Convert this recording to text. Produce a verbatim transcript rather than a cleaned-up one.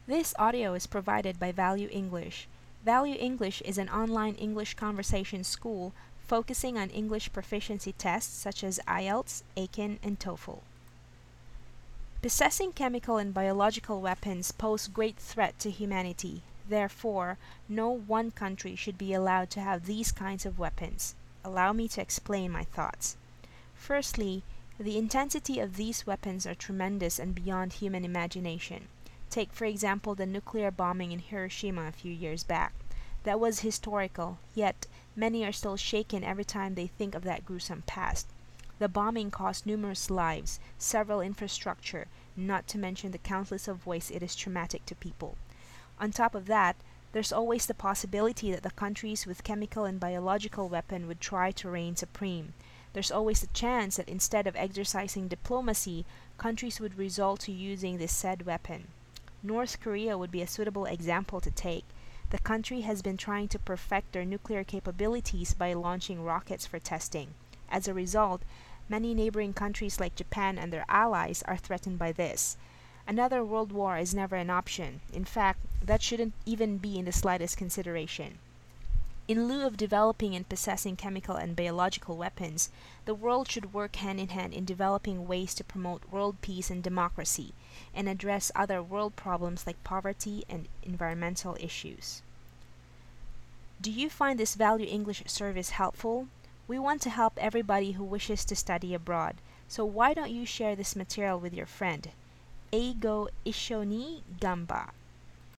This audio is provided by Value English. Value English is an online English conversation school focusing on English proficiency tests such as I E L T S, A C E N, and TOEFL. Possessing chemical and biological weapons pose great threat to humanity. Therefore, no one country should be allowed to have these kinds of weapons. Allow me to explain my thoughts. Firstly, the intensity of these weapons are tremendous and beyond human imagination. Take, for example, the nuclear bombing in Hiroshima a few years back. That was historical, yet many are still shaken every time they think of that gruesome past. The bombing cost numerous lives, several infrastructure, not to mention the countless of ways it is traumatic to people. On top of that, there's always the possibility that the countries with chemical and biological weapon would try to reign supreme. There's always the chance that instead of exercising diplomacy, countries would resort to using this said weapon. North Korea would be a suitable example to take. The country has been trying to perfect their nuclear capabilities by launching rockets for testing. As a result, many neighboring countries like Japan and their allies are threatened by this. Another world war is never an option. In fact, that shouldn't even be in the slightest consideration. In lieu of developing and possessing chemical and biological weapons, the world should work hand in hand in developing ways to promote world peace and democracy, and address other world problems like poverty and environmental issues. Do you find this Value English service helpful? We want to help everybody who wishes to study abroad, so why don't you share this material with your friend? Eigo Isho ni Gamba.